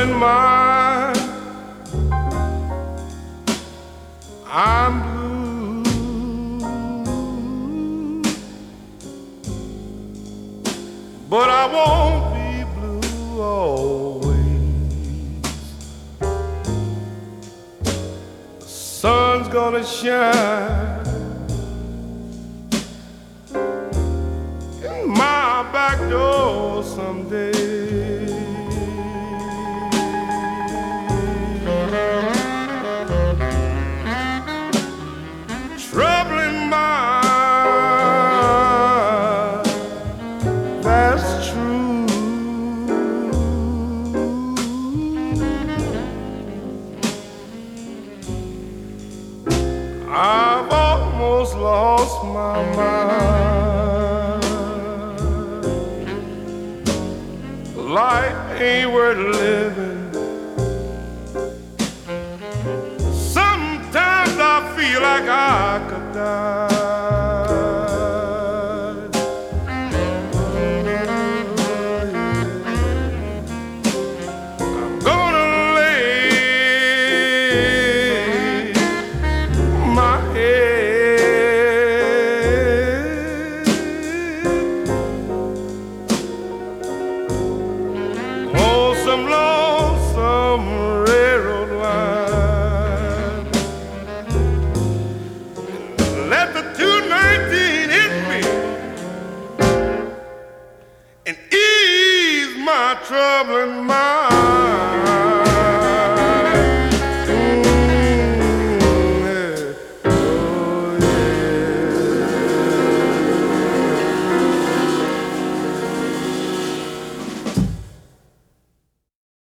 troubling mind. I'm blue, but I won't be blue always. The sun's gonna shine in my back door someday. Troubling mind, that's true. I've almost lost my mind. Life ain't worth living. Sometimes I feel like I could die. I'm gonna lay my head on some lonesome railroad line. Let the 219 hit me and ease my troubling mind.